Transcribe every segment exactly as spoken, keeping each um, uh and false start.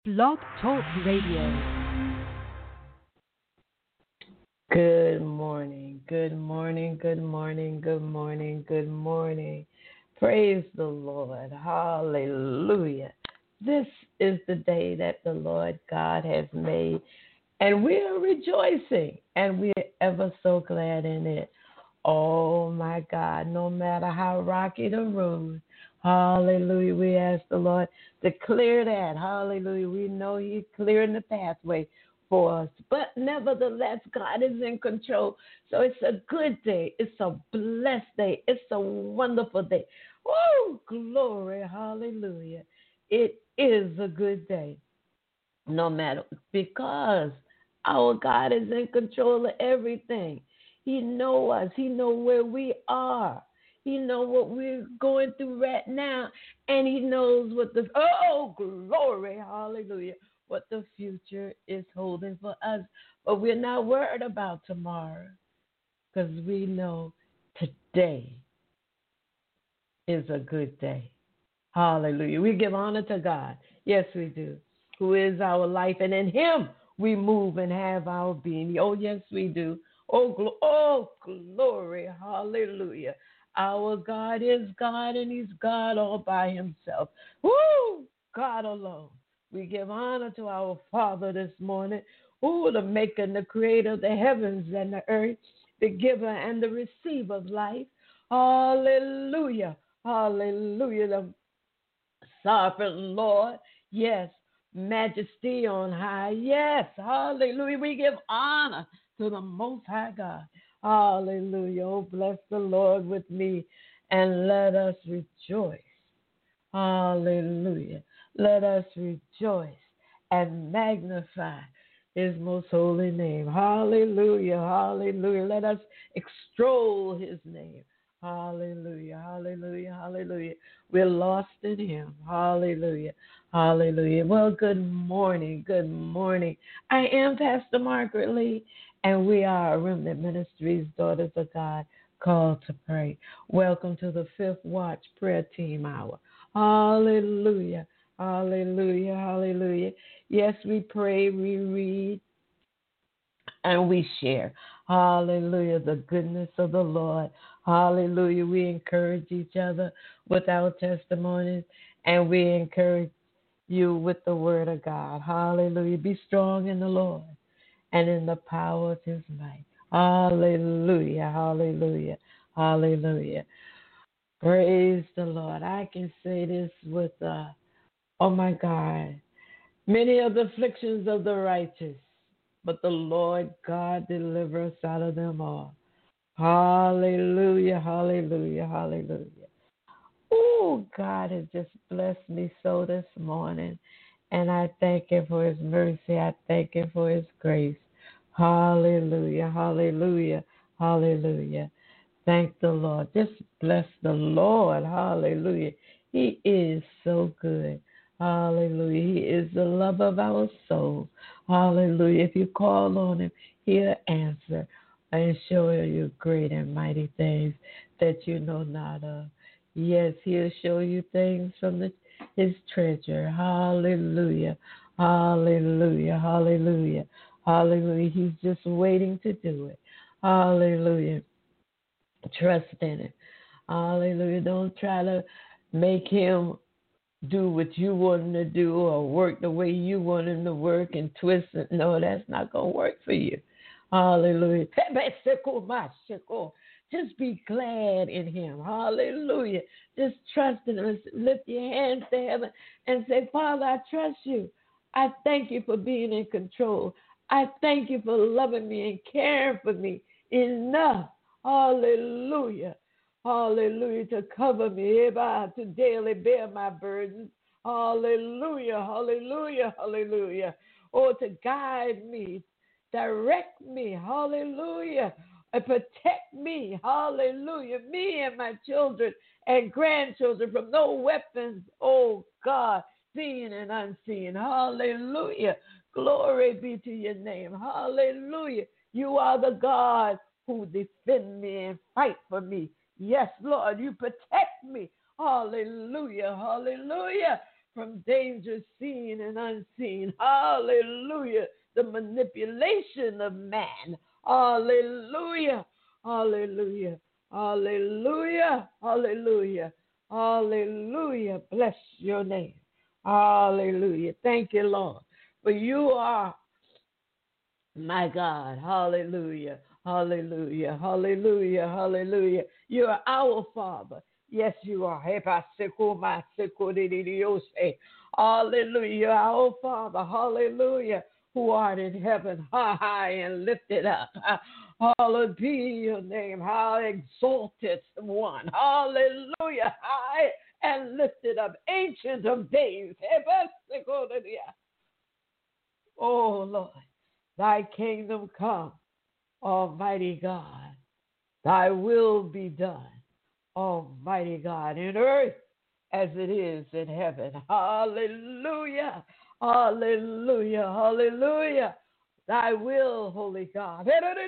Blog Talk Radio. Good morning, good morning, good morning, good morning, good morning. Praise the Lord. Hallelujah. This is the day that the Lord God has made, and we are rejoicing, and we are ever so glad in it. Oh my God, no matter how rocky the road, hallelujah, we ask the Lord to clear that. Hallelujah. We know He's clearing the pathway for us. But nevertheless, God is in control. So it's a good day. It's a blessed day. It's a wonderful day. Oh, glory. Hallelujah. It is a good day. No matter, because our God is in control of everything. He know us. He know where we are. He know what we're going through right now, and He knows what the oh glory, hallelujah, what the future is holding for us. But we're not worried about tomorrow, because we know today is a good day. Hallelujah. We give honor to God. Yes, we do. Who is our life, and in Him we move and have our being. Oh, yes, we do. Oh, glo- oh glory. Hallelujah. Our God is God, and He's God all by Himself. Woo! God alone. We give honor to our Father this morning, who the maker and the creator of the heavens and the earth, the giver and the receiver of life. Hallelujah. Hallelujah. The sovereign Lord. Yes. Majesty on high. Yes. Hallelujah. We give honor to the Most High God. Hallelujah. Oh, bless the Lord with me, and let us rejoice. Hallelujah. Let us rejoice and magnify His most holy name. Hallelujah. Hallelujah. Let us extol His name. Hallelujah. Hallelujah. Hallelujah. We're lost in Him. Hallelujah. Hallelujah. Well, good morning. Good morning. I am Pastor Margaret Lee, and we are Remnant Ministries, Daughters of God, called to pray. Welcome to the Fifth Watch Prayer Team Hour. Hallelujah. Hallelujah. Hallelujah. Yes, we pray, we read, and we share. Hallelujah. The goodness of the Lord. Hallelujah. We encourage each other with our testimonies, and we encourage you with the word of God. Hallelujah. Be strong in the Lord and in the power of His might. Hallelujah. Hallelujah. Hallelujah. Praise the Lord. I can say this with, uh, oh my God, many of the afflictions of the righteous, but the Lord God deliver us out of them all. Hallelujah, hallelujah, hallelujah. Oh, God has just blessed me so this morning, and I thank Him for His mercy. I thank Him for His grace. Hallelujah, hallelujah, hallelujah. Thank the Lord. Just bless the Lord. Hallelujah. He is so good. Hallelujah. He is the love of our soul. Hallelujah. If you call on Him, He'll answer and show you great and mighty things that you know not of. Yes, He'll show you things from the, His treasure. Hallelujah. Hallelujah. Hallelujah. Hallelujah. He's just waiting to do it. Hallelujah. Trust in Him. Hallelujah. Don't try to make Him do what you want Him to do or work the way you want Him to work and twist it. No, that's not going to work for you. Hallelujah. Just be glad in Him. Hallelujah. Just trust in Him. Lift your hands to heaven and say, Father, I trust You. I thank You for being in control. I thank You for loving me and caring for me enough. Hallelujah. Hallelujah. To cover me, to daily bear my burdens. Hallelujah. Hallelujah. Hallelujah. Oh, to guide me, direct me. Hallelujah. And protect me. Hallelujah. Me and my children and grandchildren from no weapons. Oh, God, seen and unseen. Hallelujah. Glory be to Your name. Hallelujah. You are the God who defend me and fight for me. Yes, Lord, You protect me. Hallelujah, hallelujah. from danger seen and unseen. Hallelujah. The manipulation of man. Hallelujah. Hallelujah. Hallelujah. Hallelujah. Hallelujah. Bless your name. Hallelujah. Thank you, Lord. For you are my God. Hallelujah. Hallelujah. Hallelujah. Hallelujah. You are our Father. Yes, you are. Hallelujah. Our Father. Hallelujah. Who art in heaven, high and lifted up. Hallowed be your name. How exalted one. Hallelujah. High and lifted up. Ancient of days. Oh, Lord. Thy kingdom come, Almighty God. Thy will be done, Almighty God, in earth as it is in heaven. Hallelujah. Hallelujah. Hallelujah. Thy will, Holy God.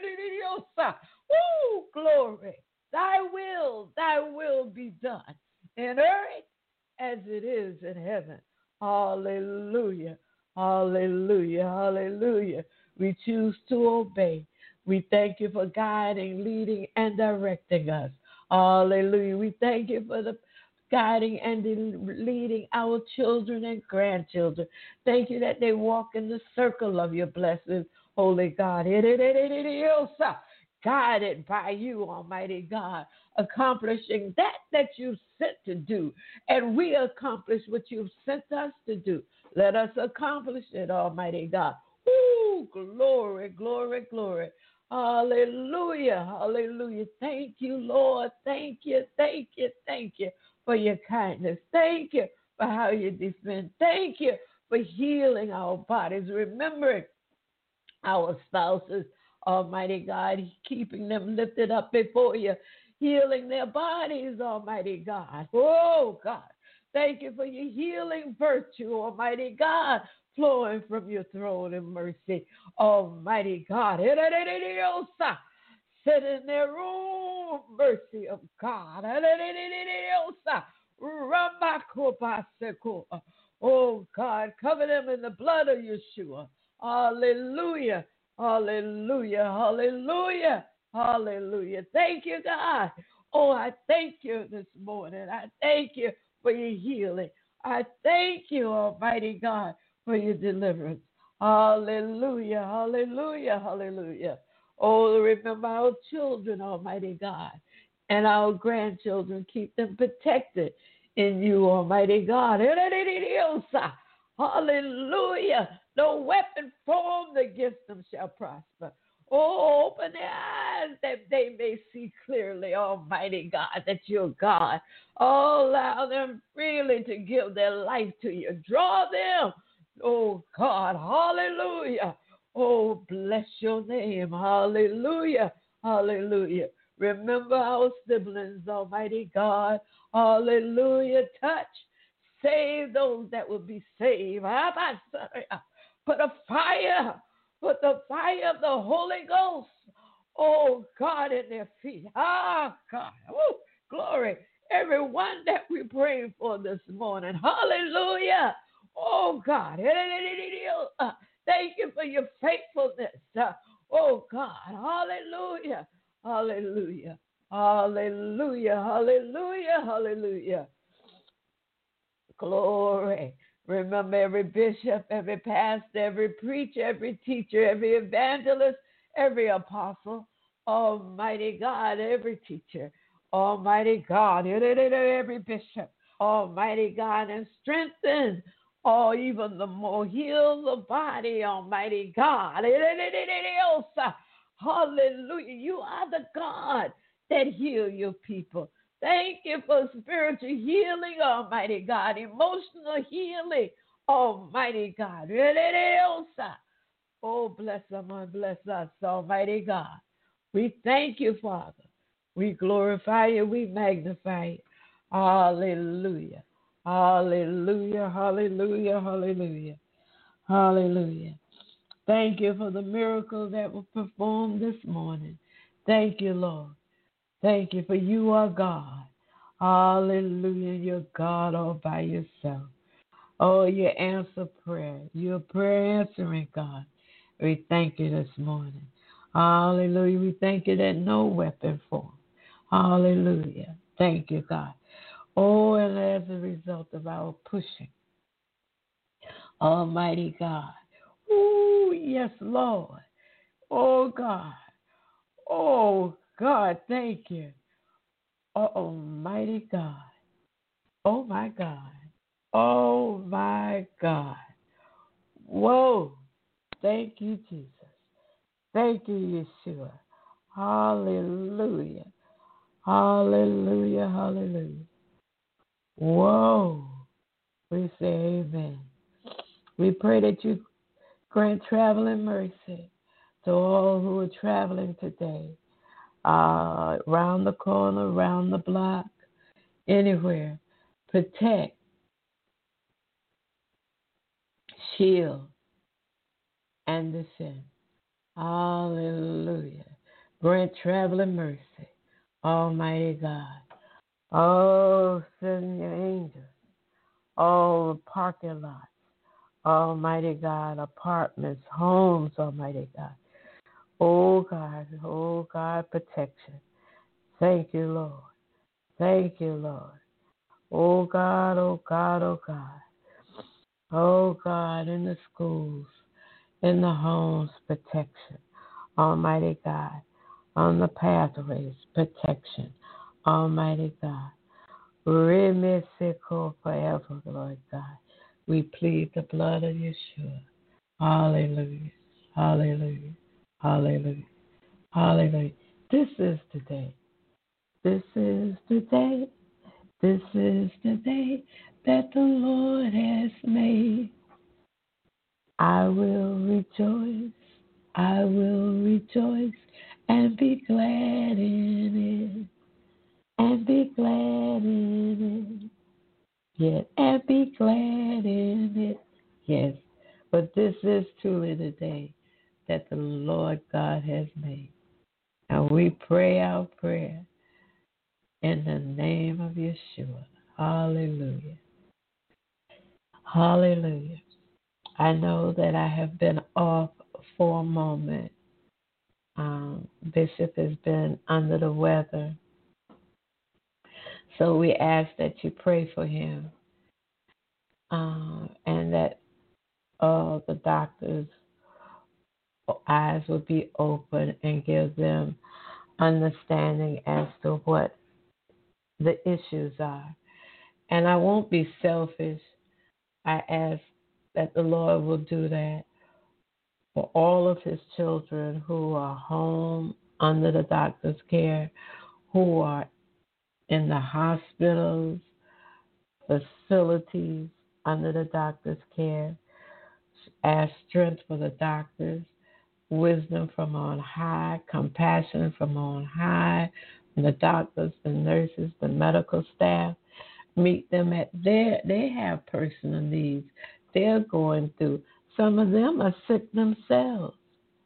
Woo, glory. Thy will, thy will be done in earth as it is in heaven. Hallelujah. Hallelujah. Hallelujah. We choose to obey. We thank you for guiding, leading, and directing us. Hallelujah. We thank you for the guiding and leading our children and grandchildren. Thank you that they walk in the circle of your blessings, Holy God. Guided by you, Almighty God, accomplishing that that you've sent to do. And we accomplish what you've sent us to do. Let us accomplish it, Almighty God. Ooh, glory, glory, glory. Hallelujah, hallelujah. Thank you, Lord. Thank you, thank you, thank you for your kindness. Thank you for how you defend. Thank you for healing our bodies, remembering our spouses, Almighty God, keeping them lifted up before you, healing their bodies, Almighty God. Oh, God. Thank you for your healing virtue, Almighty God, flowing from your throne in mercy, Almighty God. Sit in their room, mercy of God. Oh, God, cover them in the blood of Yeshua. Hallelujah, hallelujah, hallelujah, hallelujah. Thank you, God. Oh, I thank you this morning. I thank you for your healing. I thank you, Almighty God, for your deliverance. Hallelujah, hallelujah, hallelujah. Oh, remember our children, Almighty God, and our grandchildren. Keep them protected in you, Almighty God. Hallelujah. No weapon formed against them shall prosper. Oh, open their eyes that they may see clearly, Almighty God, that you're God. Oh, allow them freely to give their life to you. Draw them, oh God, hallelujah. Oh, bless your name, hallelujah, hallelujah. Remember our siblings, Almighty God, hallelujah. Touch, save those that will be saved. Put a fire. Put the fire of the Holy Ghost, oh God, in their feet. Ah, God. Woo, glory. Everyone that we pray for this morning. Hallelujah. Oh, God. Thank you for your faithfulness. Oh, God. Hallelujah. Hallelujah. Hallelujah. Hallelujah. Hallelujah. Glory. Remember every bishop, every pastor, every preacher, every teacher, every evangelist, every apostle, Almighty God, every teacher, Almighty God, every bishop, Almighty God, and strengthen, or even the more, heal the body, Almighty God. Hallelujah. You are the God that heal your people. Thank you for spiritual healing, Almighty God, emotional healing, Almighty God. Oh, bless them and bless us, Almighty God. We thank you, Father. We glorify you. We magnify you. Hallelujah. Hallelujah. Hallelujah. Hallelujah. Hallelujah. Thank you for the miracle that was performed this morning. Thank you, Lord. Thank you for you are God. Hallelujah. You're God all by yourself. Oh, you answer prayer. You're a prayer answering God. We thank you this morning. Hallelujah. We thank you that no weapon formed. Hallelujah. Thank you, God. Oh, and as a result of our pushing, Almighty God. Oh, yes, Lord. Oh, God. Oh, God, thank you. Oh, Almighty God. Oh, my God. Oh, my God. Whoa. Thank you, Jesus. Thank you, Yeshua. Hallelujah. Hallelujah. Hallelujah. Whoa. We say amen. We pray that you grant traveling mercy to all who are traveling today, uh, around the corner, around the block, anywhere. Protect, shield, and defend. Hallelujah. Grant traveling mercy, Almighty God. Oh, send your angels. Oh, parking lots, Almighty God, apartments, homes, Almighty God. Oh, God, oh, God, protection. Thank you, Lord. Thank you, Lord. Oh, God, oh, God, oh, God. Oh, God, in the schools, in the homes, protection. Almighty God, on the pathways, protection. Almighty God. Remisical forever, Lord God. We plead the blood of Yeshua. Hallelujah. Hallelujah. Hallelujah. Hallelujah. This is the day. This is the day. This is the day that the Lord has made. I will rejoice. I will rejoice and be glad in it. And be glad in it. Yes, and be glad in it. Yes, but this is truly the day that the Lord God has made. And we pray our prayer in the name of Yeshua. Hallelujah. Hallelujah. I know that I have been off for a moment. Um, Bishop has been under the weather. So we ask that you pray for him uh, and that uh, the doctors' eyes will be open and give them understanding as to what the issues are. And I won't be selfish. I ask that the Lord will do that for all of his children who are home under the doctor's care, who are in the hospitals, facilities under the doctor's care. Ask strength for the doctors, wisdom from on high, compassion from on high, and the doctors, the nurses, the medical staff. Meet them at their, they have personal needs they're going through. Some of them are sick themselves.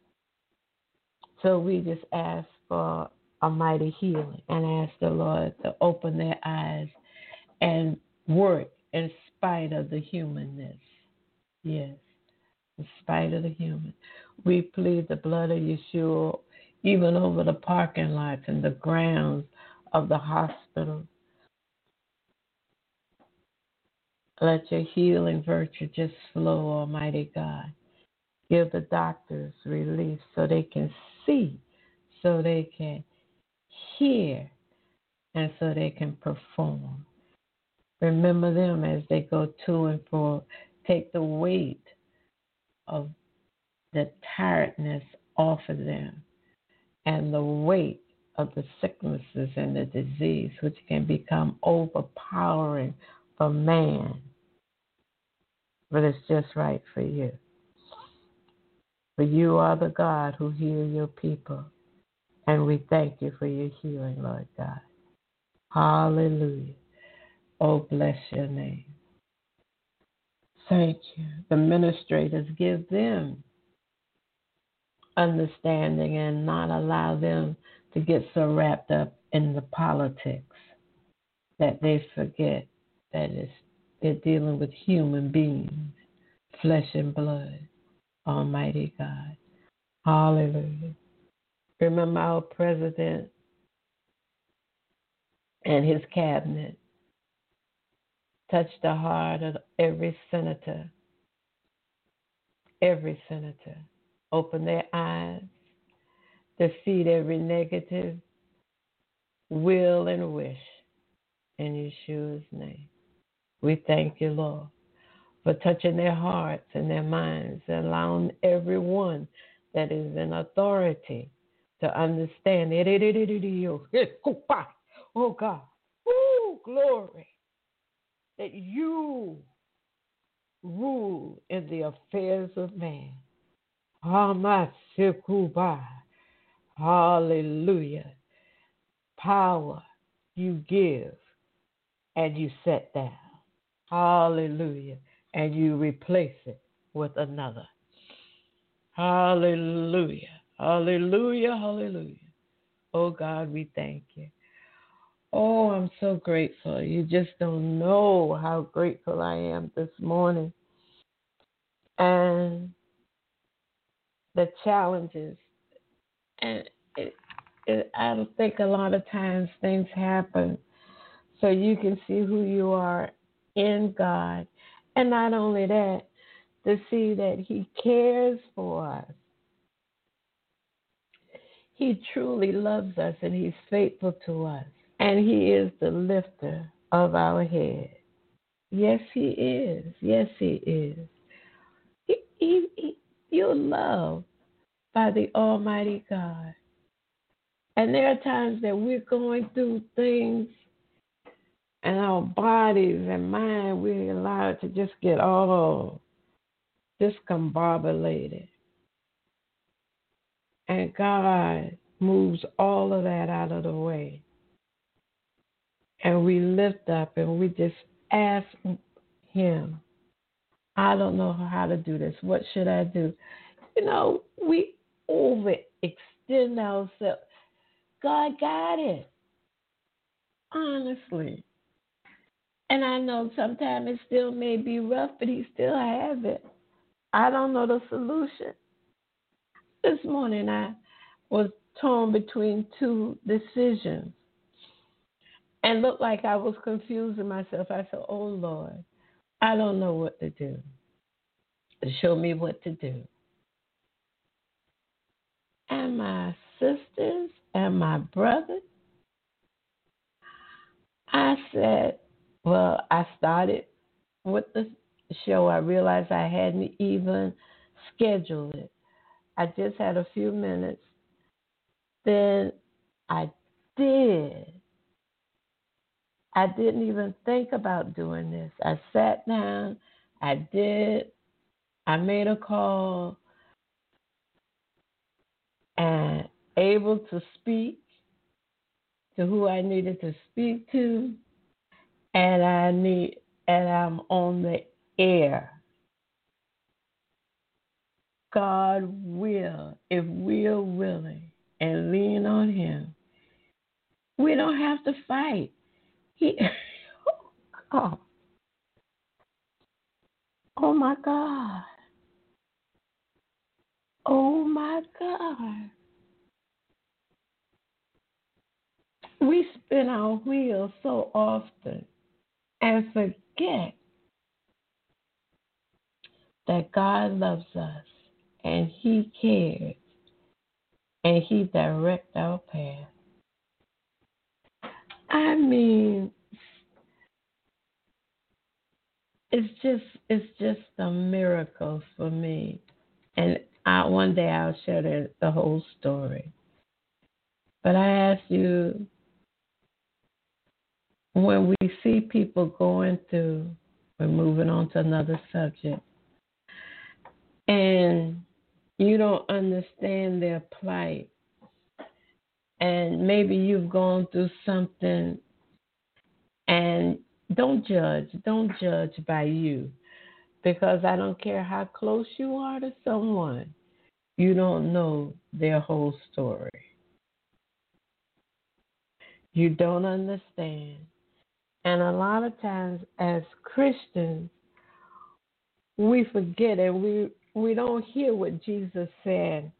So we just ask for a mighty healing and ask the Lord to open their eyes and work in spite of the humanness. Yes, in spite of the human. We plead the blood of Yeshua even over the parking lots and the grounds of the hospital. Let your healing virtue just flow, Almighty God. Give the doctors relief so they can see, so they can hear, and so they can perform. Remember them as they go to and fro. Take the weight of the tiredness off of them and the weight of the sicknesses and the disease, which can become overpowering for man. But it's just right for you. For you are the God who heals your people. And we thank you for your healing, Lord God. Hallelujah. Oh, bless your name. Thank you. The administrators, give them understanding and not allow them to get so wrapped up in the politics that they forget that it's They're dealing with human beings, flesh and blood. Almighty God. Hallelujah. Remember our president and his cabinet touched the heart of every senator, every senator. Open their eyes, defeat every negative will and wish in Yeshua's name. We thank you, Lord, for touching their hearts and their minds and allowing everyone that is in authority to understand it. Oh God, oh glory, that you rule in the affairs of man. Hallelujah. Power you give and you set down. Hallelujah. And you replace it with another. Hallelujah. Hallelujah. Hallelujah. Oh God, we thank you. Oh, I'm so grateful. You just don't know how grateful I am this morning. And the challenges. And it, it, I don't think a lot of times things happen so you can see who you are in God. And not only that, to see that He cares for us. He truly loves us and He's faithful to us. And He is the lifter of our head. Yes, He is. Yes, He is. He, he, he, you're loved by the Almighty God. And there are times that we're going through things and our bodies and mind, we're allowed to just get all discombobulated. And God moves all of that out of the way. And we lift up and we just ask Him, I don't know how to do this. What should I do? You know, we overextend ourselves. God got it. Honestly. And I know sometimes it still may be rough, but He still has it. I don't know the solution. This morning I was torn between two decisions and looked like I was confusing myself. I said, oh, Lord, I don't know what to do. Show me what to do. And my sisters and my brothers, I said, well, I started with the show. I realized I hadn't even scheduled it. I just had a few minutes. Then I did. I didn't even think about doing this. I sat down. I did. I made a call and able to speak to who I needed to speak to, and I need and I'm on the air. God will, if we're willing and lean on Him, we don't have to fight. He, oh, oh my God. Oh my God. We spin our wheels so often and forget that God loves us and He cares and He directs our path. I mean, it's just it's just a miracle for me. And I, one day I'll share the, the whole story. But I ask you, when we see people going through, we're moving on to another subject, and you don't understand their plight, and maybe you've gone through something, and don't judge. Don't judge by you, because I don't care how close you are to someone, you don't know their whole story. You don't understand. And a lot of times as Christians, we forget and we, we don't hear what Jesus said.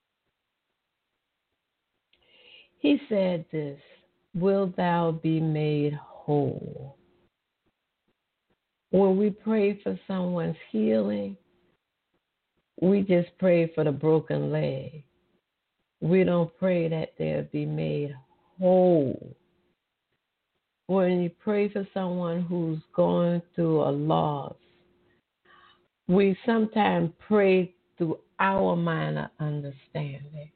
He said this, will thou be made whole? When we pray for someone's healing, we just pray for the broken leg. We don't pray that they'll be made whole. When you pray for someone who's going through a loss, we sometimes pray through our mind of understanding.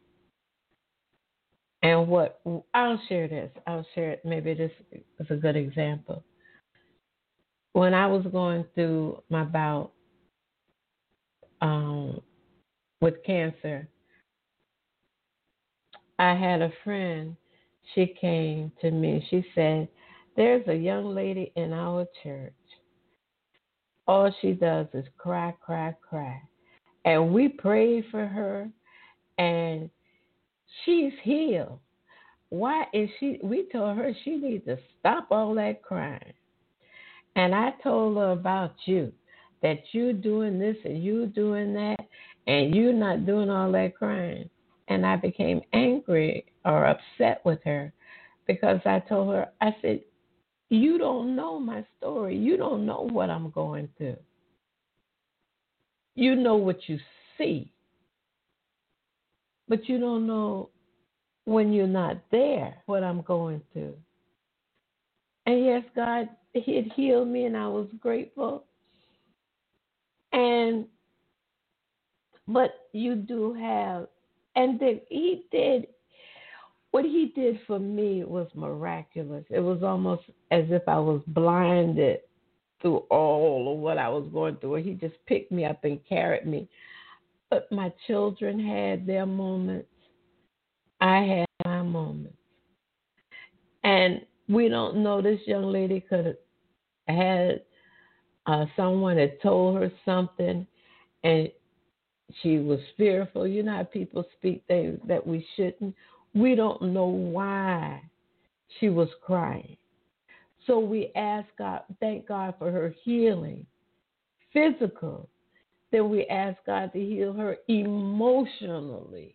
And what, I'll share this, I'll share it, maybe this is a good example. When I was going through my bout um, with cancer, I had a friend, she came to me, she said, there's a young lady in our church. All she does is cry, cry, cry. And we prayed for her, and she's healed. Why is she, we told her she needs to stop all that crying. And I told her about you, that you're doing this and you're doing that, and you're not doing all that crying. And I became angry or upset with her because I told her, I said, you don't know my story. You don't know what I'm going through. You know what you see, but you don't know when you're not there what I'm going through. And yes, God, He had healed me, and I was grateful. And but you do have, and then He did what He did for me was miraculous. It was almost as if I was blinded through all of what I was going through. He just picked me up and carried me. But my children had their moments. I had my moments. And we don't know, this young lady could have had uh, someone had told her something, and she was fearful. You know how people speak things that we shouldn't. We don't know why she was crying. So we ask God, thank God for her healing, physical. Then we ask God to heal her emotionally,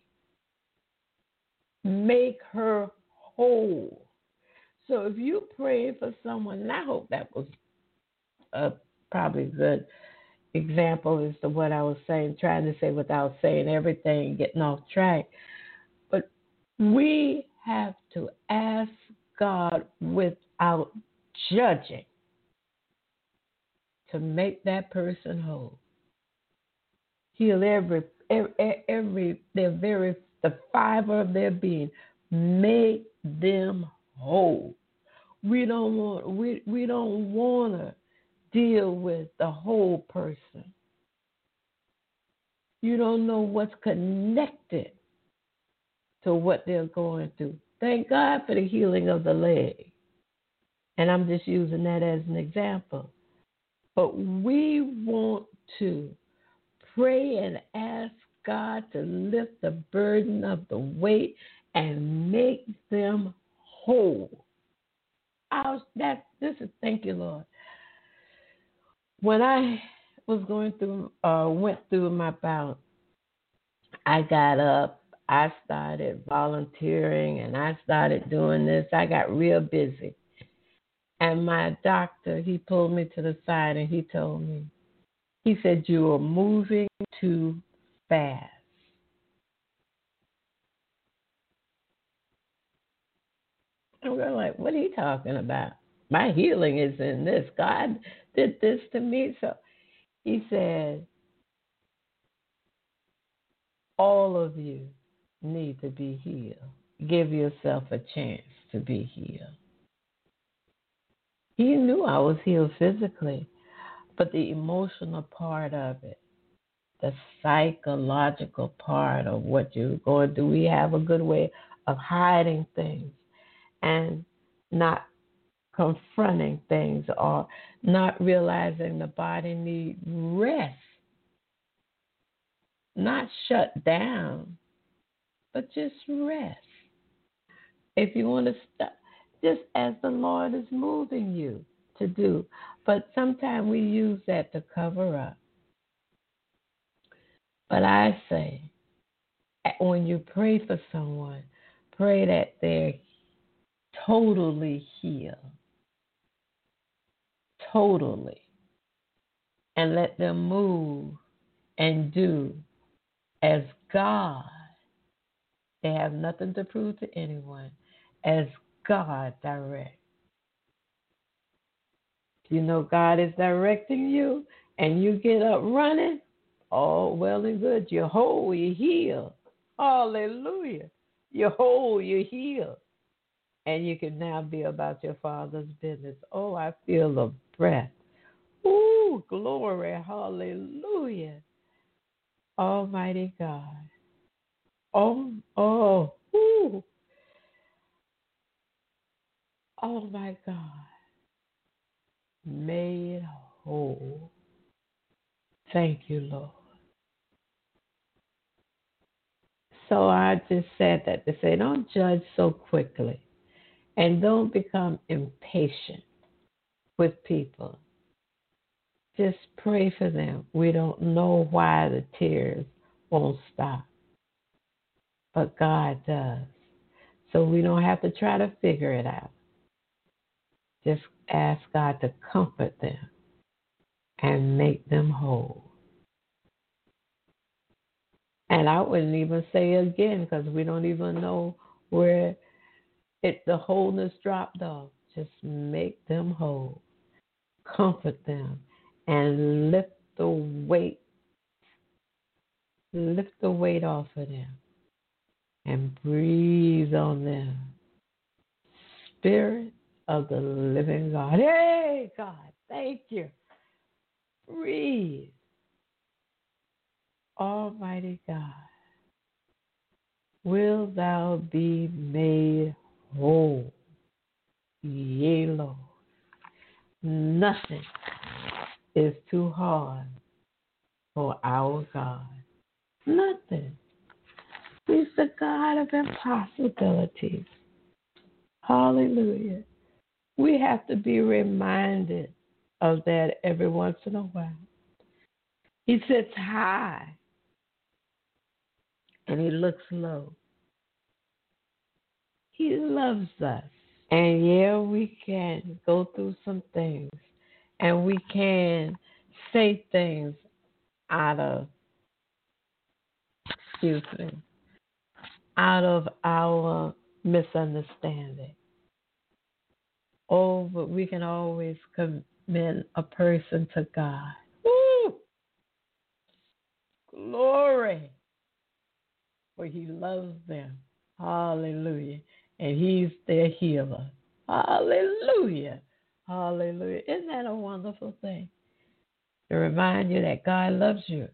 make her whole. So if you pray for someone, and I hope that was a probably good example as to what I was saying, trying to say without saying everything, getting off track. But we have to ask God without judging to make that person whole. Heal every, every, every their very, the fiber of their being. Make them whole. We don't want, we, we don't want to deal with the whole person. You don't know what's connected to what they're going through. Thank God for the healing of the leg. And I'm just using that as an example. But we want to pray and ask God to lift the burden of the weight and make them whole. I was, that, this is, thank you, Lord. When I was going through, uh, went through my bout, I got up, I started volunteering, and I started doing this. I got real busy. And my doctor, he pulled me to the side and he told me, he said, you are moving too fast. And we're like, what are you talking about? My healing is in this. God did this to me. So he said, all of you need to be healed. Give yourself a chance to be healed. He knew I was healed physically, but the emotional part of it, the psychological part of what you're going through, we have a good way of hiding things and not confronting things or not realizing the body needs rest. Not shut down, but just rest. If you want to stop, just as the Lord is moving you to do. But sometimes we use that to cover up. But I say, when you pray for someone, pray that they're totally healed. Totally. And let them move and do as God. They have nothing to prove to anyone. As God directs. You know God is directing you and you get up running, all well and good. You're whole, you're healed. Hallelujah. You're whole, you're healed. And you can now be about your Father's business. Oh, I feel the breath. Ooh, glory. Hallelujah. Almighty God. Oh, oh, ooh. Oh, my God. Made whole. Thank you, Lord. So I just said that to say, don't judge so quickly and don't become impatient with people. Just pray for them. We don't know why the tears won't stop, but God does. So we don't have to try to figure it out. Just ask God to comfort them and make them whole. And I wouldn't even say again because we don't even know where it the wholeness dropped off. Just make them whole. Comfort them and lift the weight, lift the weight off of them and breathe on them. Spirit of the living God. Hey, God, thank you. Breathe. Almighty God, will thou be made whole? Yea, Lord. Nothing is too hard for our God. Nothing. He's the God of impossibilities. Hallelujah. We have to be reminded of that every once in a while. He sits high and he looks low. He loves us. And yeah, we can go through some things and we can say things out of, excuse me, out of our misunderstanding. Oh, but we can always commend a person to God. Woo! Glory! For he loves them. Hallelujah. And he's their healer. Hallelujah. Hallelujah. Isn't that a wonderful thing? To remind you that God loves you.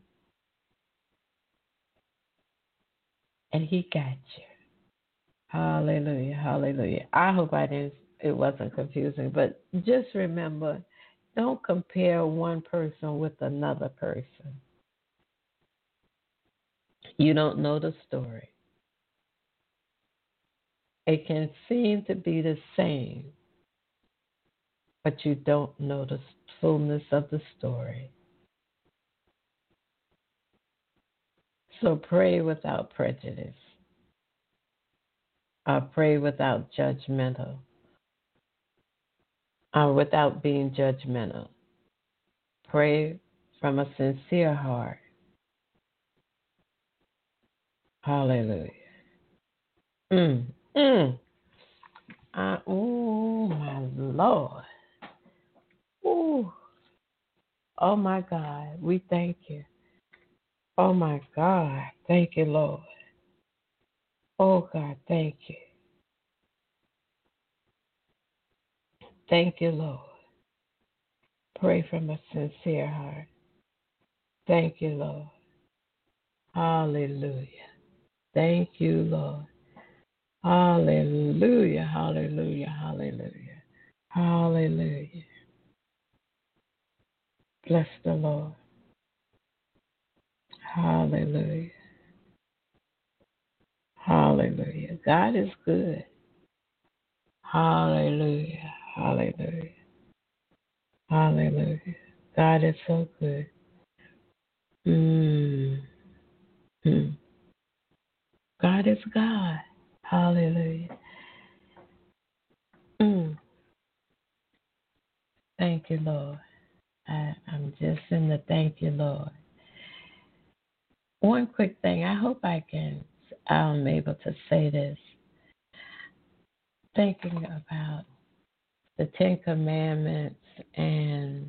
And he got you. Hallelujah. Hallelujah. I hope I didn't, it wasn't confusing, but just remember, don't compare one person with another person. You don't know the story. It can seem to be the same, but you don't know the fullness of the story. So pray without prejudice. Or pray without judgmental. Or without being judgmental. Pray from a sincere heart. Hallelujah. Mm, mm. Uh, oh, my Lord. Oh, oh, my God. We thank you. Oh, my God. Thank you, Lord. Oh, God, thank you. Thank you, Lord. Pray from a sincere heart. Thank you, Lord. Hallelujah. Thank you, Lord. Hallelujah, hallelujah, hallelujah, hallelujah. Bless the Lord. Hallelujah. Hallelujah. God is good. Hallelujah. Hallelujah. Hallelujah. God is so good. Mm. Mm. God is God. Hallelujah. Mm. Thank you, Lord. I, I'm just in the thank you, Lord. One quick thing. I hope I can. I'm able to say this. Thinking about the Ten Commandments and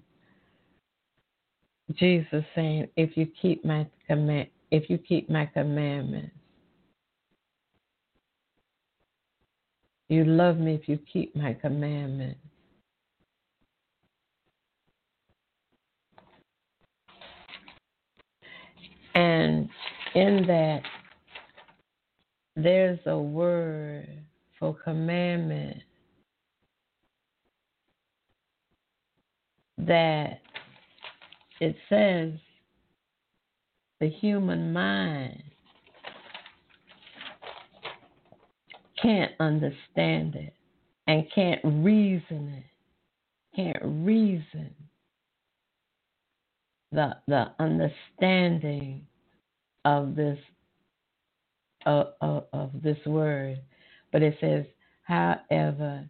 Jesus saying, "If you keep my command, if you keep my commandments, you love me if you keep my commandments." And in that, there's a word for commandment that it says the human mind can't understand it and can't reason it, can't reason the the understanding of this uh, uh, of this word. But it says, however,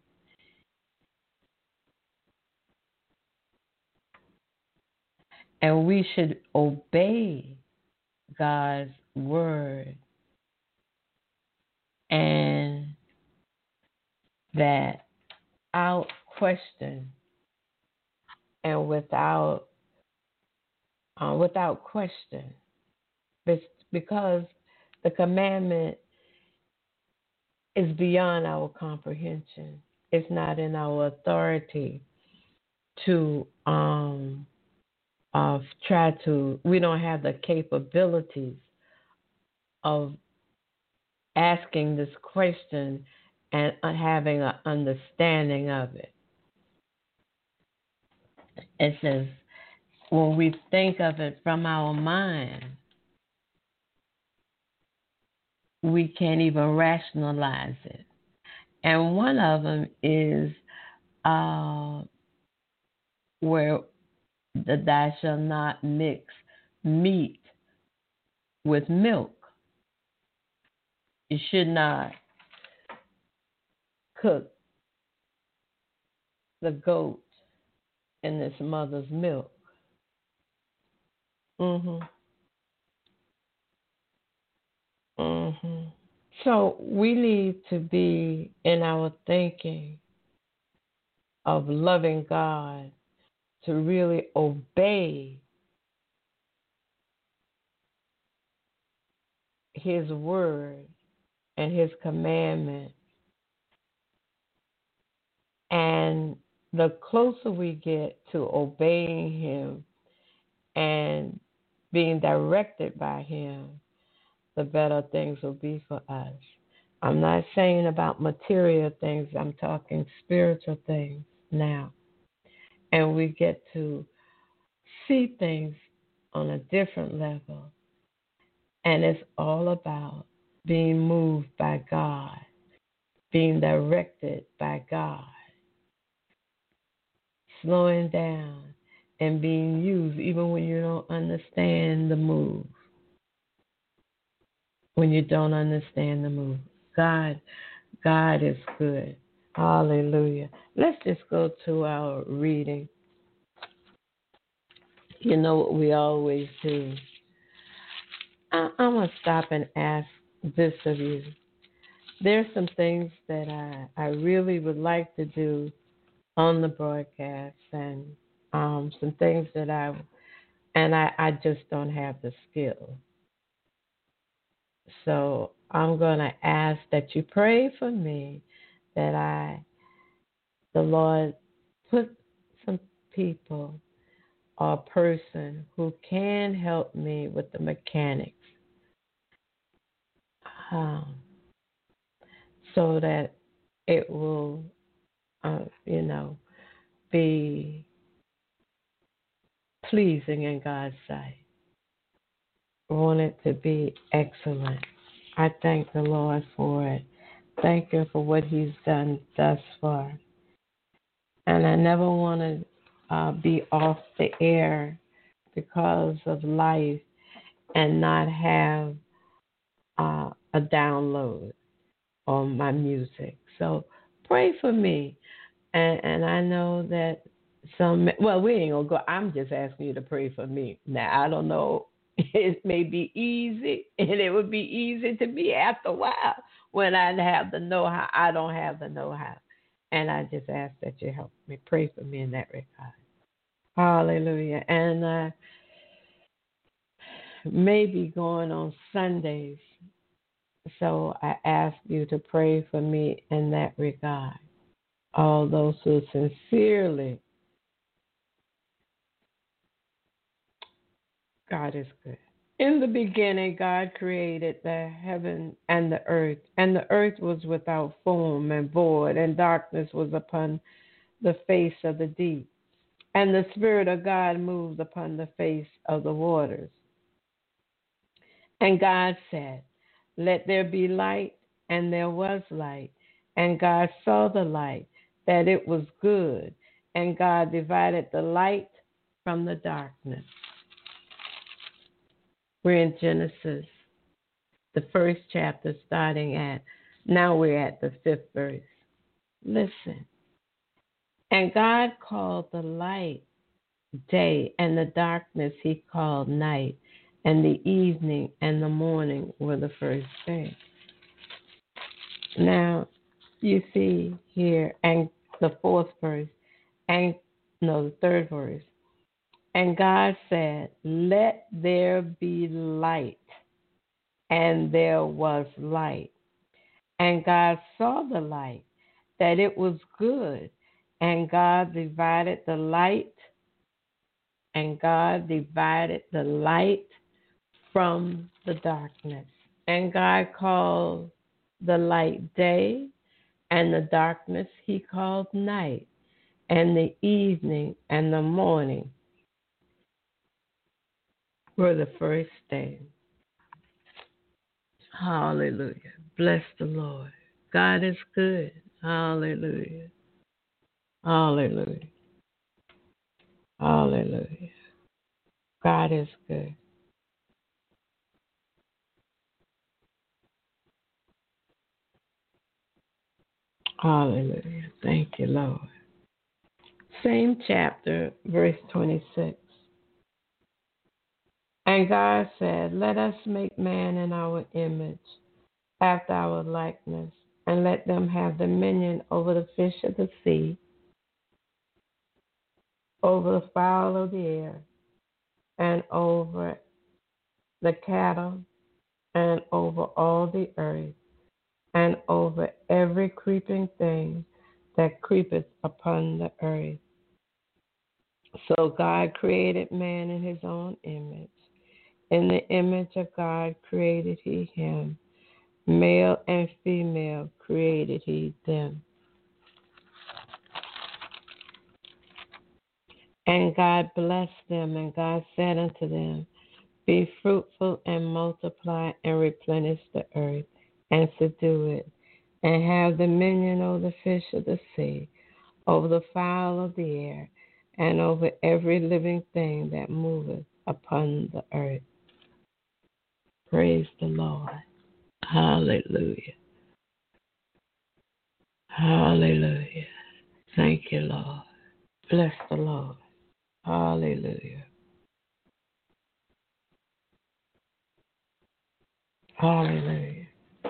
and we should obey God's word, and that out question and without uh, without question, because the commandment is beyond our comprehension. It's not in our authority to um of try to. We don't have the capabilities of asking this question and having an understanding of it. It says when we think of it from our mind, we can't even rationalize it. And one of them is uh, where the thou shalt not mix meat with milk. You should not cook the goat in its mother's milk. Mhm. Mhm. So we need to be in our thinking of loving God to really obey His word and His commandment. And the closer we get to obeying Him and being directed by Him, the better things will be for us. I'm not saying about material things, I'm talking spiritual things now. And we get to see things on a different level. And it's all about being moved by God, being directed by God, slowing down and being used even when you don't understand the move. When you don't understand the move. God, God is good. Hallelujah. Let's just go to our reading. You know what we always do. I, I'm going to stop and ask this of you. There's some things that I, I really would like to do on the broadcast, and um, some things that I, and I, I just don't have the skill. So I'm going to ask that you pray for me that I, the Lord, put some people or a person who can help me with the mechanics, um, so that it will, uh, you know, be pleasing in God's sight. I want it to be excellent. I thank the Lord for it. Thank Him for what He's done thus far. And I never want to uh, be off the air because of life and not have uh, a download on my music. So pray for me. And, and I know that some, well, we ain't going to go. I'm just asking you to pray for me. Now, I don't know. It may be easy, and it would be easy to me after a while when I have the know-how. I don't have the know-how. And I just ask that you help me. Pray for me in that regard. Hallelujah. And uh, maybe going on Sundays. So I ask you to pray for me in that regard. All those who sincerely, God is good. In the beginning, God created the heaven and the earth, and the earth was without form and void, and darkness was upon the face of the deep. And the Spirit of God moved upon the face of the waters. And God said, "Let there be light," and there was light. And God saw the light, that it was good. And God divided the light from the darkness. We're in Genesis, the first chapter, starting at, now we're at the fifth verse. Listen. And God called the light day, and the darkness He called night, and the evening and the morning were the first day. Now, you see here, and the fourth verse, and no, the third verse. And God said, "Let there be light," and there was light. And God saw the light, that it was good, and God divided the light, and God divided the light from the darkness. And God called the light day, and the darkness He called night, and the evening and the morning were the first day. Hallelujah. Bless the Lord. God is good. Hallelujah. Hallelujah. Hallelujah. God is good. Hallelujah. Thank you, Lord. Same chapter, verse twenty-six. And God said, "Let us make man in our image, after our likeness, and let them have dominion over the fish of the sea, over the fowl of the air, and over the cattle, and over all the earth, and over every creeping thing that creepeth upon the earth." So God created man in His own image. In the image of God created He him. Male and female created He them. And God blessed them, and God said unto them, "Be fruitful and multiply and replenish the earth and subdue it, and have dominion over the fish of the sea, over the fowl of the air, and over every living thing that moveth upon the earth." Praise the Lord. Hallelujah. Hallelujah. Thank you, Lord. Bless the Lord. Hallelujah. Hallelujah.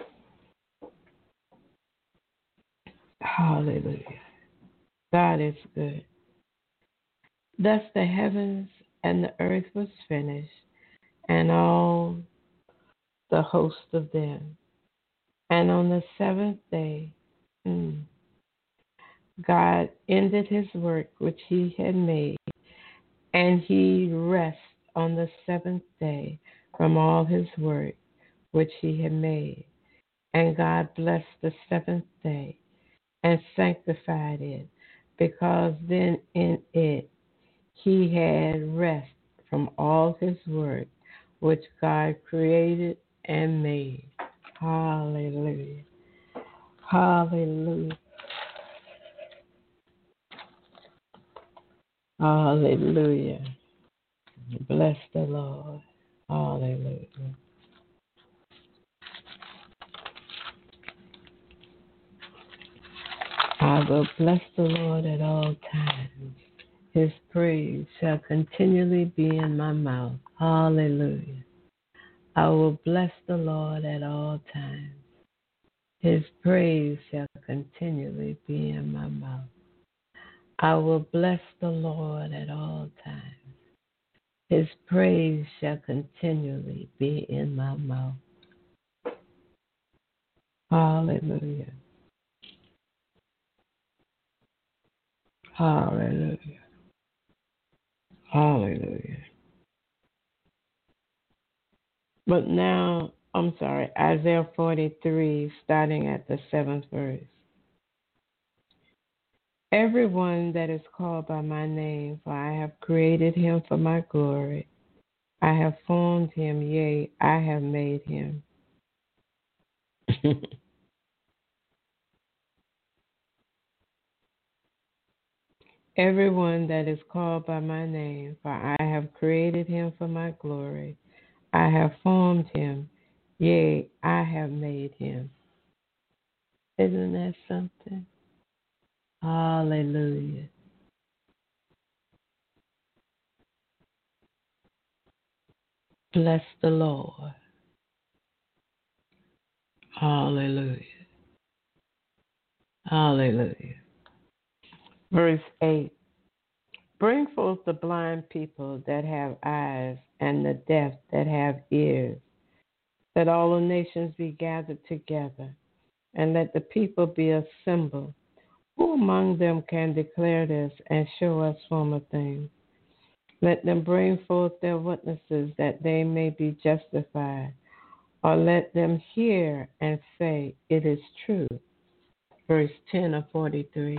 Hallelujah. God is good. Thus the heavens and the earth was finished, and all the host of them. And on the seventh day, mm, God ended His work which He had made, and He rested on the seventh day from all His work which He had made. And God blessed the seventh day and sanctified it, because then in it He had rest from all His work which God created and made. Hallelujah. Hallelujah. Hallelujah. Bless the Lord. Hallelujah. I will bless the Lord at all times. His praise shall continually be in my mouth. Hallelujah. I will bless the Lord at all times. His praise shall continually be in my mouth. I will bless the Lord at all times. His praise shall continually be in my mouth. Hallelujah. Hallelujah. Hallelujah. But now, I'm sorry, Isaiah forty-three, starting at the seventh verse. Everyone that is called by my name, for I have created him for my glory. I have formed him, yea, I have made him. Everyone that is called by my name, for I have created him for my glory. I have formed him, yea, I have made him. Isn't that something? Hallelujah. Bless the Lord. Hallelujah. Hallelujah. Verse eight. Bring forth the blind people that have eyes, and the deaf that have ears, that all the nations be gathered together, and let the people be assembled. Who among them can declare this and show us former things? Let them bring forth their witnesses, that they may be justified, or let them hear and say, it is true. Verse ten of forty-three.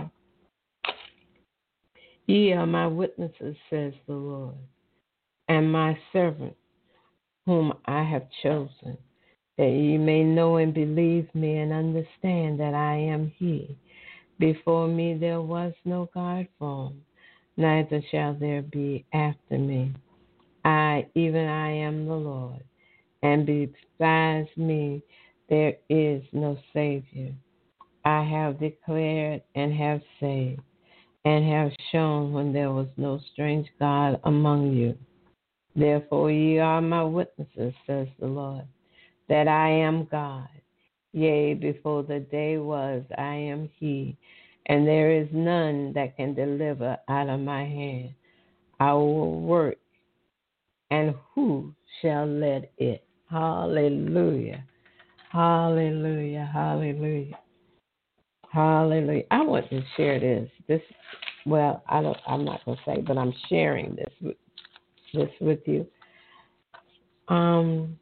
Ye are my witnesses, says the Lord, and my servant, whom I have chosen, that ye may know and believe me and understand that I am he. Before me there was no God formed, neither shall there be after me. I, even I am the Lord, and besides me there is no Savior. I have declared and have saved, and have shown when there was no strange God among you. Therefore ye are my witnesses, says the Lord, that I am God. Yea, before the day was, I am he, and there is none that can deliver out of my hand. I will work, and who shall let it? Hallelujah. Hallelujah. Hallelujah. Hallelujah. I want to share this. This well, I don't I'm not gonna say, but I'm sharing this with this with you. Um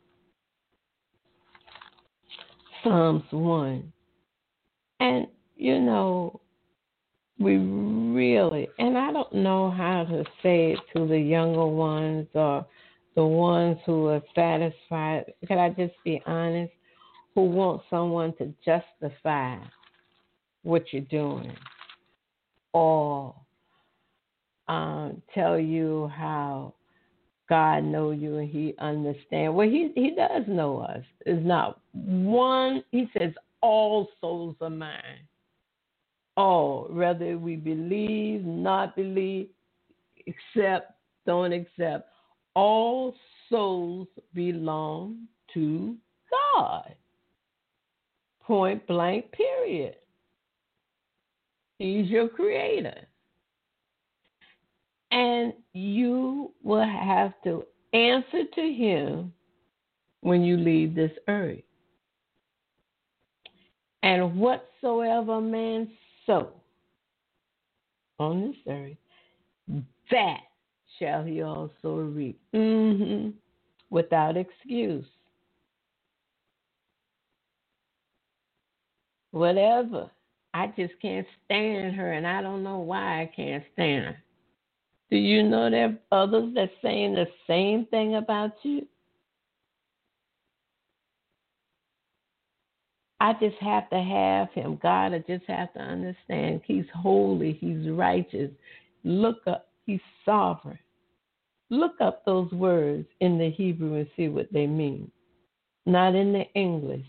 Psalms one. And you know, we really, and I don't know how to say it to the younger ones or the ones who are satisfied. Can I just be honest? Who want someone to justify what you're doing, or um, tell you how God knows you and He understands. Well, He He does know us. It's not one. He says all souls are mine. All, whether we believe, not believe, accept, don't accept, all souls belong to God. Point blank, period. He's your creator. And you will have to answer to Him when you leave this earth. And whatsoever man sow on this earth, that shall he also reap. Mm-hmm. Without excuse. Whatever. I just can't stand her, and I don't know why I can't stand her. Do you know there are others that's saying the same thing about you? I just have to have him. God, I just have to understand he's holy, he's righteous. Look up, he's sovereign. Look up those words in the Hebrew and see what they mean, not in the English.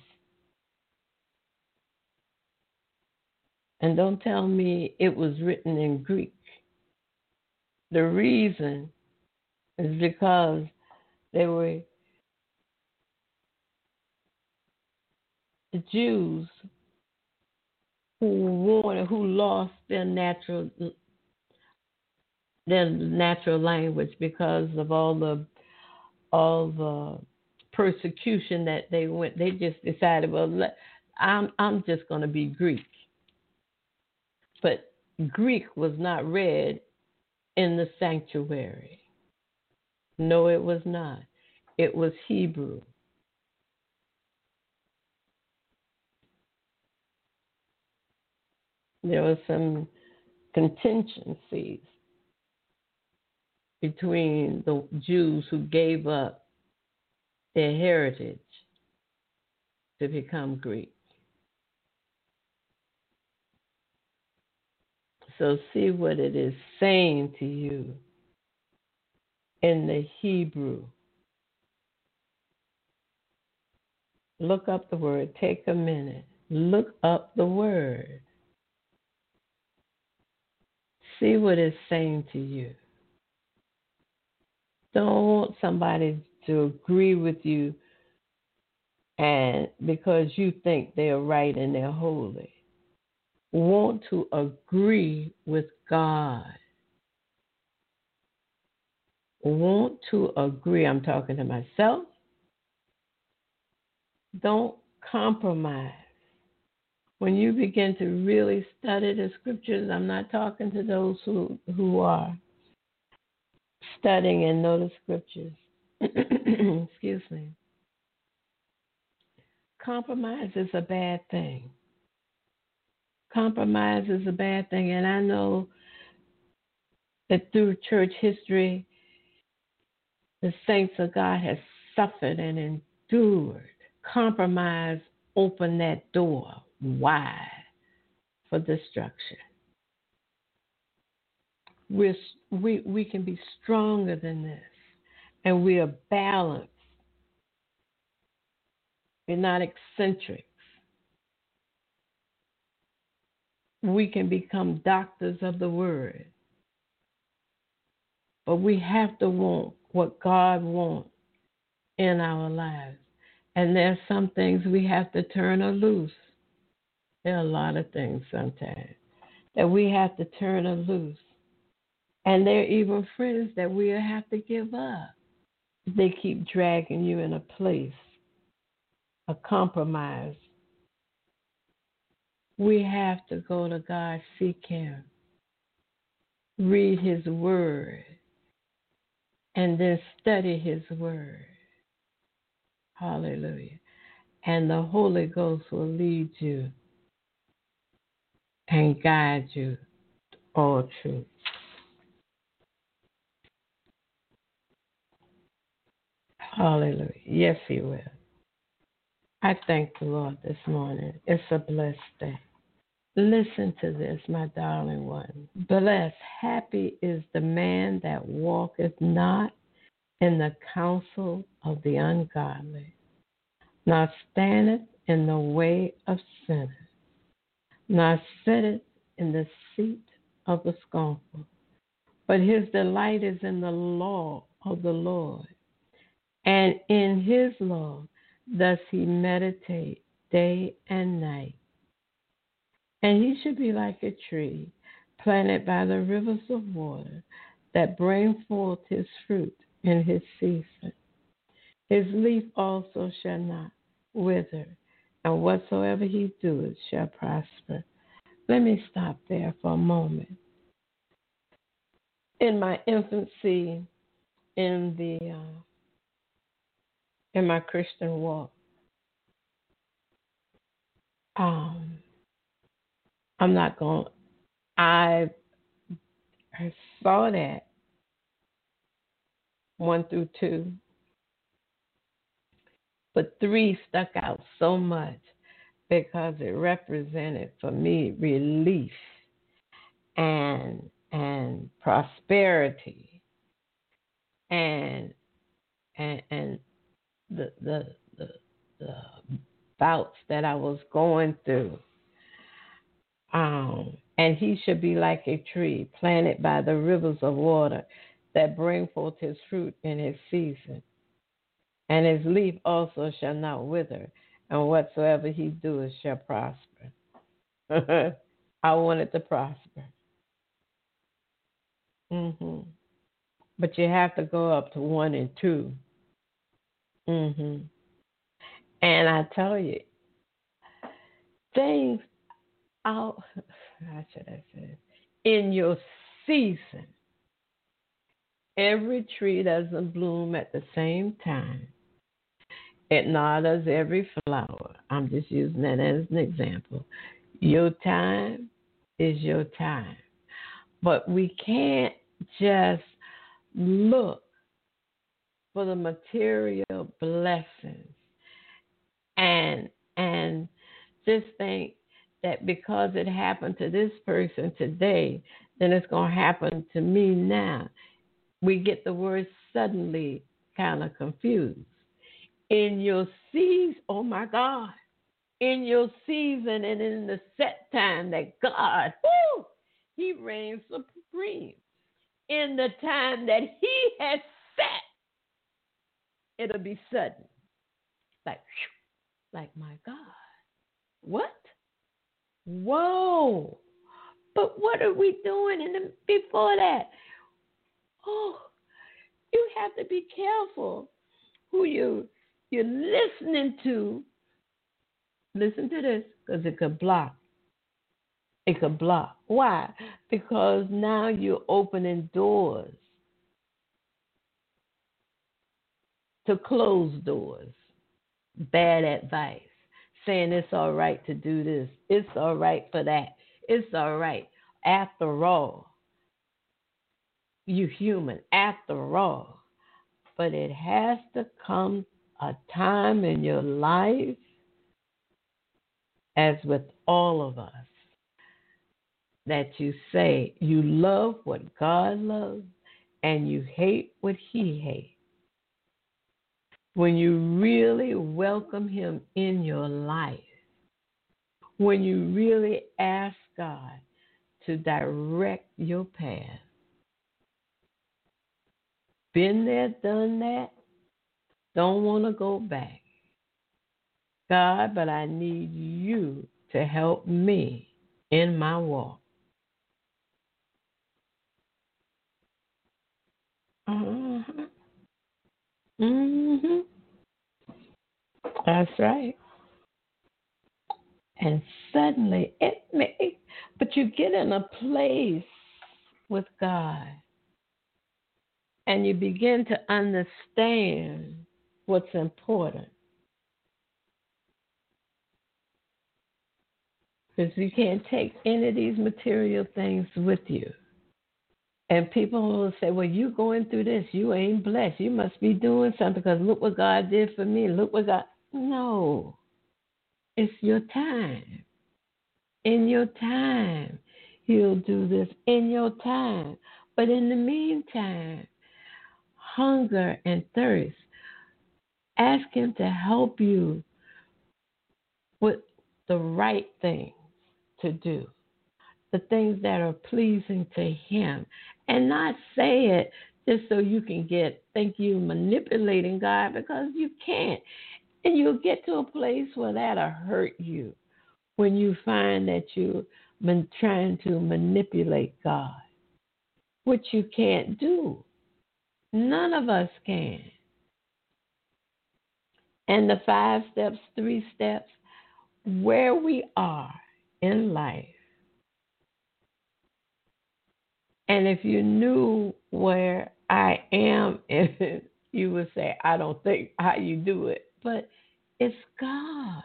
And don't tell me it was written in Greek. The reason is because they were the Jews who wanted, who lost their natural their natural language because of all the all the persecution that they went. They just decided, well, let, I'm I'm just going to be Greek. But Greek was not read in the sanctuary. No, it was not. It was Hebrew. There were some contingencies between the Jews who gave up their heritage to become Greek. So see what it is saying to you in the Hebrew. Look up the word. Take a minute. Look up the word. See what it's saying to you. Don't want somebody to agree with you and because you think they're right and they're holy. Want to agree with God. Want to agree. I'm talking to myself. Don't compromise. When you begin to really study the scriptures, I'm not talking to those who, who are studying and know the scriptures. Excuse me. Compromise is a bad thing. Compromise is a bad thing, and I know that through church history, the saints of God have suffered and endured. Compromise opened that door wide for destruction. We're, we we can be stronger than this, and we are balanced. We're not eccentrics. We can become doctors of the word, but we have to want what God wants in our lives. And there's some things we have to turn or loose. There are a lot of things sometimes that we have to turn or loose. And there are even friends that we'll have to give up. They keep dragging you in a place, a compromise. We have to go to God, seek Him, read His Word, and then study His Word. Hallelujah. And the Holy Ghost will lead you and guide you to all truth. Hallelujah. Yes, He will. I thank the Lord this morning. It's a blessed day. Listen to this, my darling one. Blessed, happy is the man that walketh not in the counsel of the ungodly, nor standeth in the way of sinners, nor sitteth in the seat of the scornful. But his delight is in the law of the Lord, and in his law does he meditate day and night. And he should be like a tree planted by the rivers of water that bring forth his fruit in his season. His leaf also shall not wither, and whatsoever he doeth shall prosper. Let me stop there for a moment. In my infancy, in the uh, in my Christian walk, um, I'm not going. I I saw that one through two, but three stuck out so much. because it represented for me relief and and prosperity and and and the the the, the bouts that I was going through. Um, and he should be like a tree planted by the rivers of water that bring forth his fruit in his season. And his leaf also shall not wither, and whatsoever he doeth shall prosper. I want it to prosper. hmm But you have to go up to one and two. hmm And I tell you, things out, how should I say it? In your season, every tree doesn't bloom at the same time. It not does every flower. I'm just using that as an example. Your time is your time. But we can't just look for the material blessings and and just think that because it happened to this person today, then it's going to happen to me now. We get the word suddenly kind of confused. In your season, oh my God, in your season and in the set time that God, whoo, He reigns supreme. In the time that He has set, it'll be sudden. Like, like my God. What? Whoa. But what are we doing in the, before that? Oh, you have to be careful who you you're listening to. Listen to this, because it could block. It could block. Why? Because now you're opening doors to close doors. Bad advice. Saying it's all right to do this. It's all right for that. It's all right. After all, you're human. After all. But it has to come a time in your life, as with all of us, that you say you love what God loves and you hate what He hates. When you really welcome Him in your life, when you really ask God to direct your path. Been there, done that, don't want to go back. God, but I need you to help me in my walk. Mm-hmm. Mm-hmm. That's right. And suddenly, it may, but you get in a place with God and you begin to understand what's important. Because you can't take any of these material things with you. And people will say, well, you going through this. You ain't blessed. You must be doing something because look what God did for me. Look what God... No. It's your time. In your time, He'll do this. In your time. But in the meantime, hunger and thirst. Ask Him to help you with the right things to do. The things that are pleasing to Him, and not say it just so you can get think you manipulating God, because you can't. And you'll get to a place where that'll hurt you when you find that you're trying to manipulate God, which you can't do. None of us can. And the five steps, three steps, where we are in life. And if you knew where I am, you would say, I don't think how you do it. But it's God.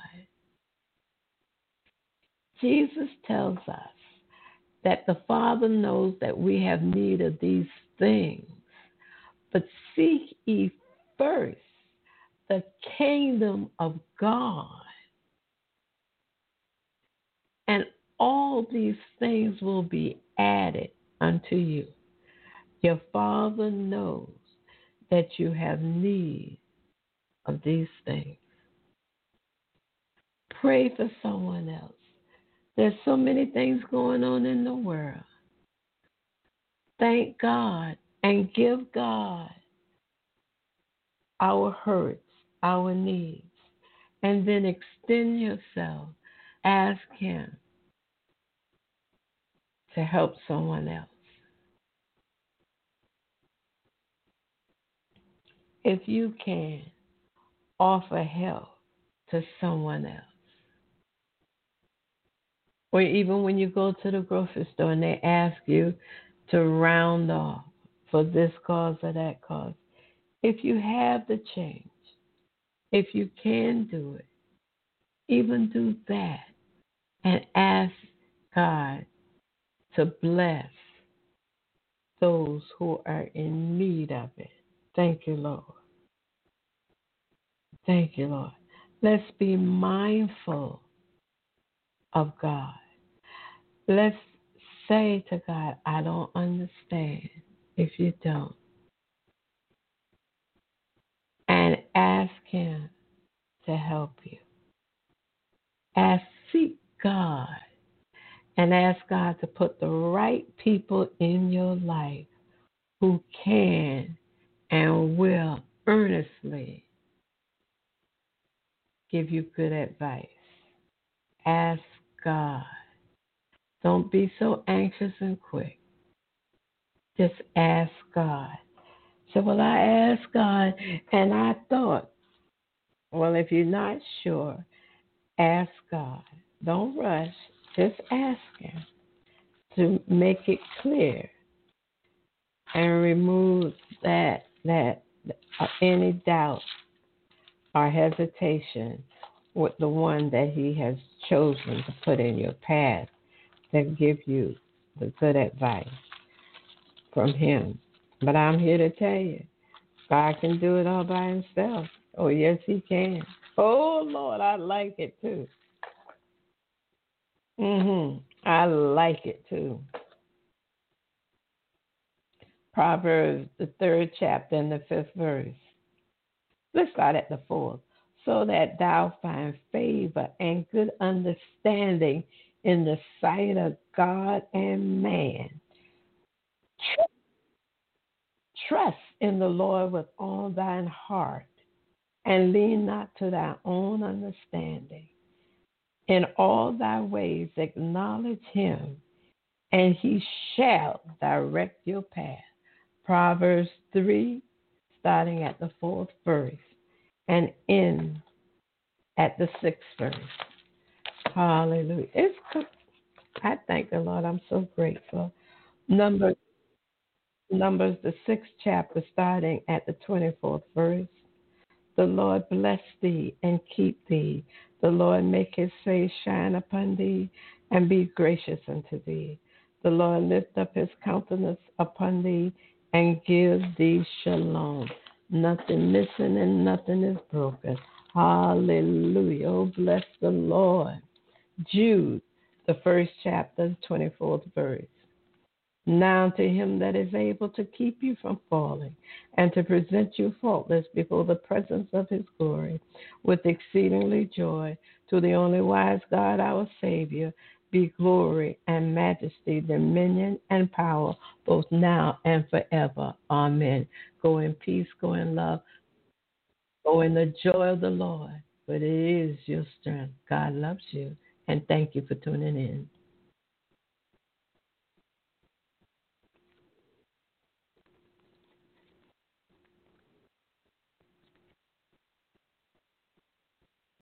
Jesus tells us that the Father knows that we have need of these things. But seek ye first the kingdom of God all these things will be added unto you. Your Father knows that you have need of these things. Pray for someone else. There's so many things going on in the world. Thank God and give God our hurts, our needs, and then extend yourself. Ask Him to help someone else. If you can, offer help to someone else. Or even when you go to the grocery store and they ask you to round off for this cause or that cause, if you have the change, if you can do it, even do that and ask God to bless those who are in need of it. Thank you, Lord. Thank you, Lord. Let's be mindful of God. Let's say to God, I don't understand if you don't. And ask Him to help you. Ask, seek God, and ask God to put the right people in your life who can and will earnestly give you good advice. Ask God. Don't be so anxious and quick. Just ask God. So, well, I asked God, and I thought, well, if you're not sure, ask God. Don't rush. Just ask Him to make it clear and remove that that uh, any doubt or hesitation with the one that He has chosen to put in your path that give you the good advice from Him. But I'm here to tell you, God can do it all by Himself. Oh, yes, He can. Oh, Lord, I like it too. Mm-hmm. I like it too. Proverbs, the third chapter and the fifth verse. Let's start at the fourth. So that thou find favor and good understanding in the sight of God and man. Trust in the Lord with all thine heart, and lean not to thy own understanding. In all thy ways acknowledge Him, and He shall direct your path. Proverbs three, starting at the fourth verse, and end at the sixth verse. Hallelujah. It's, I thank the Lord. I'm so grateful. Numbers, Numbers, the sixth chapter, starting at the twenty-fourth verse. The Lord bless thee and keep thee. The Lord make His face shine upon thee and be gracious unto thee. The Lord lift up His countenance upon thee and give thee shalom. Nothing missing and nothing is broken. Hallelujah. Oh, bless the Lord. Jude, the first chapter, twenty-fourth verse. Now to Him that is able to keep you from falling and to present you faultless before the presence of His glory with exceedingly joy, to the only wise God our Savior, be glory and majesty, dominion and power, both now and forever. Amen. Go in peace, go in love, go in the joy of the Lord, but it is your strength. God loves you, and thank you for tuning in.